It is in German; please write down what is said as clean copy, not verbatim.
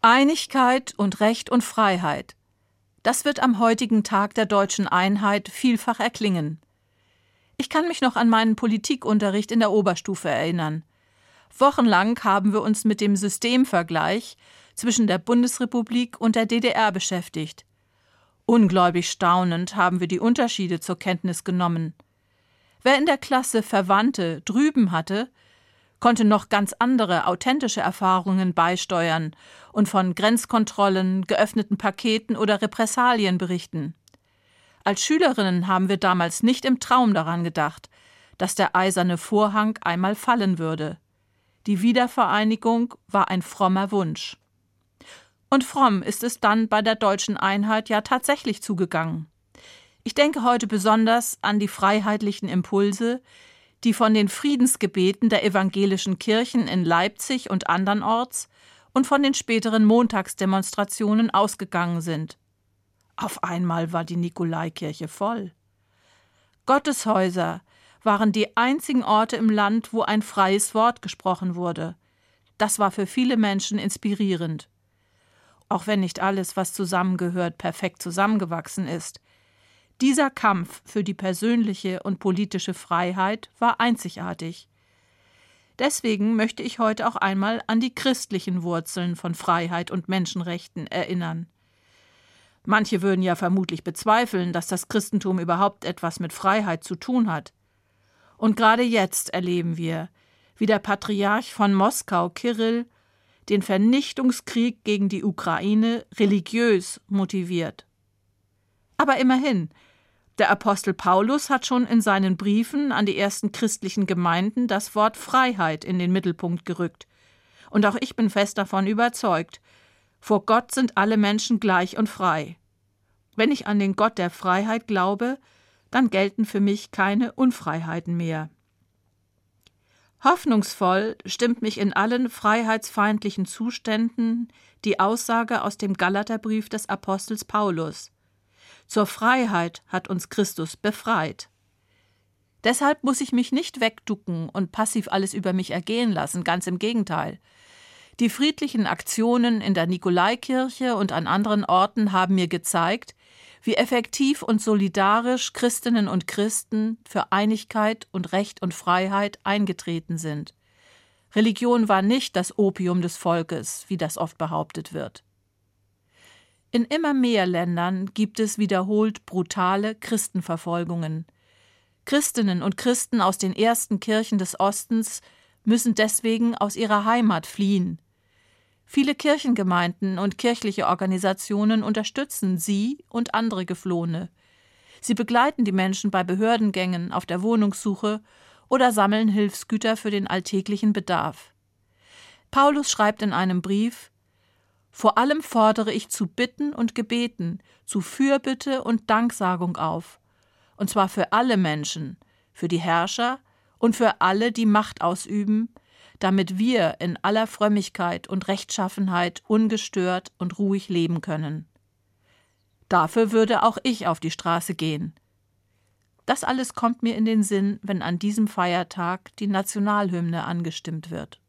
Einigkeit und Recht und Freiheit. Das wird am heutigen Tag der deutschen Einheit vielfach erklingen. Ich kann mich noch an meinen Politikunterricht in der Oberstufe erinnern. Wochenlang haben wir uns mit dem Systemvergleich zwischen der Bundesrepublik und der DDR beschäftigt. Ungläubig staunend haben wir die Unterschiede zur Kenntnis genommen. Wer in der Klasse Verwandte drüben hatte, konnte noch ganz andere, authentische Erfahrungen beisteuern und von Grenzkontrollen, geöffneten Paketen oder Repressalien berichten. Als Schülerinnen haben wir damals nicht im Traum daran gedacht, dass der eiserne Vorhang einmal fallen würde. Die Wiedervereinigung war ein frommer Wunsch. Und fromm ist es dann bei der deutschen Einheit ja tatsächlich zugegangen. Ich denke heute besonders an die freiheitlichen Impulse, die von den Friedensgebeten der evangelischen Kirchen in Leipzig und andernorts und von den späteren Montagsdemonstrationen ausgegangen sind. Auf einmal war die Nikolaikirche voll. Gotteshäuser waren die einzigen Orte im Land, wo ein freies Wort gesprochen wurde. Das war für viele Menschen inspirierend. Auch wenn nicht alles, was zusammengehört, perfekt zusammengewachsen ist. Dieser Kampf für die persönliche und politische Freiheit war einzigartig. Deswegen möchte ich heute auch einmal an die christlichen Wurzeln von Freiheit und Menschenrechten erinnern. Manche würden ja vermutlich bezweifeln, dass das Christentum überhaupt etwas mit Freiheit zu tun hat. Und gerade jetzt erleben wir, wie der Patriarch von Moskau, Kirill, den Vernichtungskrieg gegen die Ukraine religiös motiviert. Aber immerhin, der Apostel Paulus hat schon in seinen Briefen an die ersten christlichen Gemeinden das Wort Freiheit in den Mittelpunkt gerückt. Und auch ich bin fest davon überzeugt, vor Gott sind alle Menschen gleich und frei. Wenn ich an den Gott der Freiheit glaube, dann gelten für mich keine Unfreiheiten mehr. Hoffnungsvoll stimmt mich in allen freiheitsfeindlichen Zuständen die Aussage aus dem Galaterbrief des Apostels Paulus: Zur Freiheit hat uns Christus befreit. Deshalb muss ich mich nicht wegducken und passiv alles über mich ergehen lassen, ganz im Gegenteil. Die friedlichen Aktionen in der Nikolaikirche und an anderen Orten haben mir gezeigt, wie effektiv und solidarisch Christinnen und Christen für Einigkeit und Recht und Freiheit eingetreten sind. Religion war nicht das Opium des Volkes, wie das oft behauptet wird. In immer mehr Ländern gibt es wiederholt brutale Christenverfolgungen. Christinnen und Christen aus den ersten Kirchen des Ostens müssen deswegen aus ihrer Heimat fliehen. Viele Kirchengemeinden und kirchliche Organisationen unterstützen sie und andere Geflohene. Sie begleiten die Menschen bei Behördengängen, auf der Wohnungssuche oder sammeln Hilfsgüter für den alltäglichen Bedarf. Paulus schreibt in einem Brief: Vor allem fordere ich zu Bitten und Gebeten, zu Fürbitte und Danksagung auf, und zwar für alle Menschen, für die Herrscher und für alle, die Macht ausüben, damit wir in aller Frömmigkeit und Rechtschaffenheit ungestört und ruhig leben können. Dafür würde auch ich auf die Straße gehen. Das alles kommt mir in den Sinn, wenn an diesem Feiertag die Nationalhymne angestimmt wird.